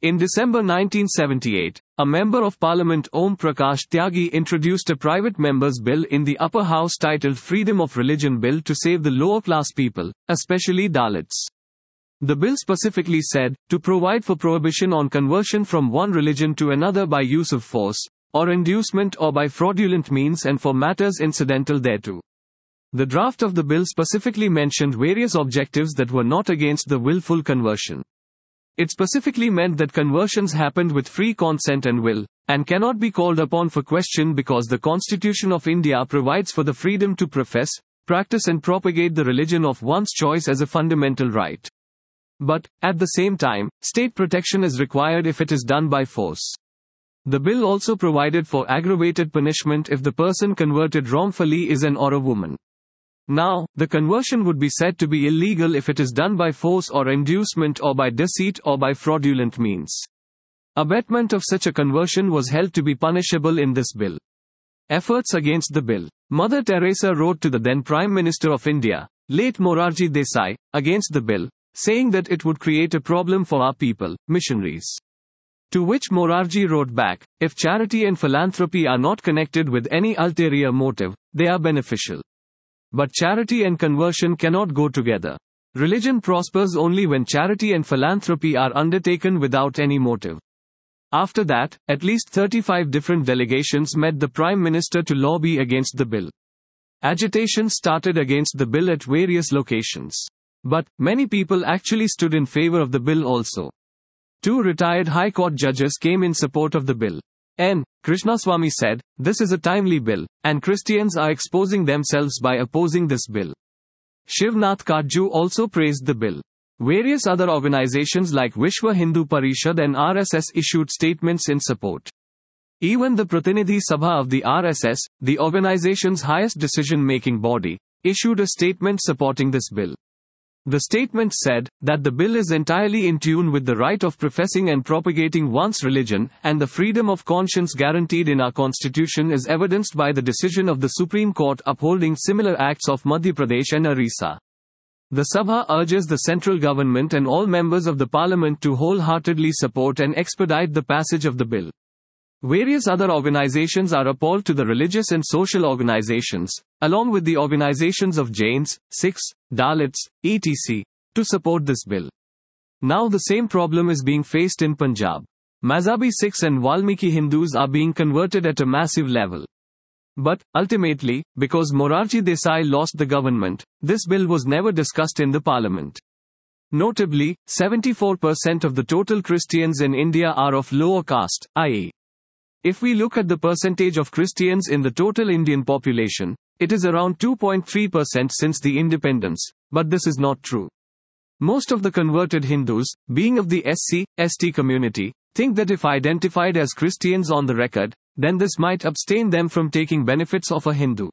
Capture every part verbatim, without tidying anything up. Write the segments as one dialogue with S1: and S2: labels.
S1: In December nineteen seventy-eight, a member of parliament Om Prakash Tyagi introduced a private member's bill in the upper house titled Freedom of Religion Bill to save the lower class people, especially Dalits. The bill specifically said, to provide for prohibition on conversion from one religion to another by use of force, or inducement or by fraudulent means and for matters incidental thereto. The draft of the bill specifically mentioned various objectives that were not against the willful conversion. It specifically meant that conversions happened with free consent and will, and cannot be called upon for question because the Constitution of India provides for the freedom to profess, practice and propagate the religion of one's choice as a fundamental right. But, at the same time, state protection is required if it is done by force. The bill also provided for aggravated punishment if the person converted wrongfully is an or a woman. Now, the conversion would be said to be illegal if it is done by force or inducement or by deceit or by fraudulent means. Abetment of such a conversion was held to be punishable in this bill. Efforts against the bill. Mother Teresa wrote to the then Prime Minister of India, late Morarji Desai, against the bill, saying that it would create a problem for our people, missionaries. To which Morarji wrote back, if charity and philanthropy are not connected with any ulterior motive, they are beneficial. But charity and conversion cannot go together. Religion prospers only when charity and philanthropy are undertaken without any motive. After that, at least thirty-five different delegations met the Prime Minister to lobby against the bill. Agitation started against the bill at various locations. But, many people actually stood in favor of the bill also. Two retired High Court judges came in support of the bill. N. Krishnaswamy said, this is a timely bill, and Christians are exposing themselves by opposing this bill. Shivnath Kajju also praised the bill. Various other organizations like Vishwa Hindu Parishad and R S S issued statements in support. Even the Pratinidhi Sabha of the R S S, the organization's highest decision-making body, issued a statement supporting this bill. The statement said that the bill is entirely in tune with the right of professing and propagating one's religion, and the freedom of conscience guaranteed in our constitution is evidenced by the decision of the Supreme Court upholding similar acts of Madhya Pradesh and Orissa. The Sabha urges the central government and all members of the parliament to wholeheartedly support and expedite the passage of the bill. Various other organizations are appalled to the religious and social organizations, along with the organizations of Jains, Sikhs, Dalits, et cetera, to support this bill. Now the same problem is being faced in Punjab. Mazhabi Sikhs and Valmiki Hindus are being converted at a massive level. But, ultimately, because Morarji Desai lost the government, this bill was never discussed in the parliament. Notably, seventy-four percent of the total Christians in India are of lower caste, that is, if we look at the percentage of Christians in the total Indian population, it is around two point three percent since the independence, but this is not true. Most of the converted Hindus, being of the S C, S T community, think that if identified as Christians on the record, then this might abstain them from taking benefits of a Hindu.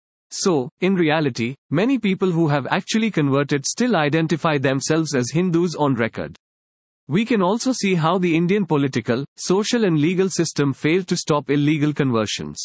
S1: So, in reality, many people who have actually converted still identify themselves as Hindus on record. We can also see how the Indian political, social and legal system failed to stop illegal conversions.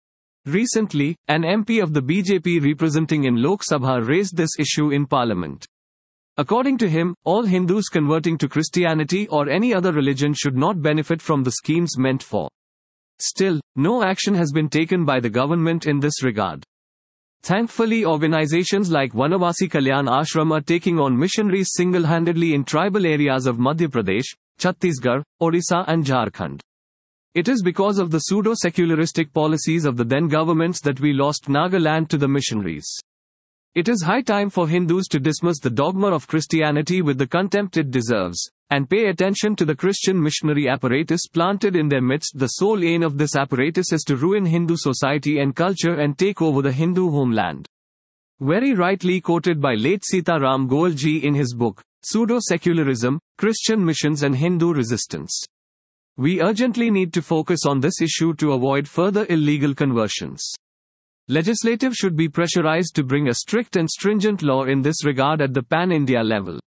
S1: Recently, an M P of the B J P representing in Lok Sabha raised this issue in Parliament. According to him, all Hindus converting to Christianity or any other religion should not benefit from the schemes meant for. Still, no action has been taken by the government in this regard. Thankfully, organizations like Vanavasi Kalyan Ashram are taking on missionaries single-handedly in tribal areas of Madhya Pradesh, Chhattisgarh, Odisha and Jharkhand. It is because of the pseudo-secularistic policies of the then governments that we lost Nagaland to the missionaries. It is high time for Hindus to dismiss the dogma of Christianity with the contempt it deserves, and pay attention to the Christian missionary apparatus planted in their midst. The sole aim of this apparatus is to ruin Hindu society and culture and take over the Hindu homeland. Very rightly quoted by late Sita Ram Goelji in his book, Pseudo-Secularism, Christian Missions and Hindu Resistance. We urgently need to focus on this issue to avoid further illegal conversions. Legislative should be pressurized to bring a strict and stringent law in this regard at the pan-India level.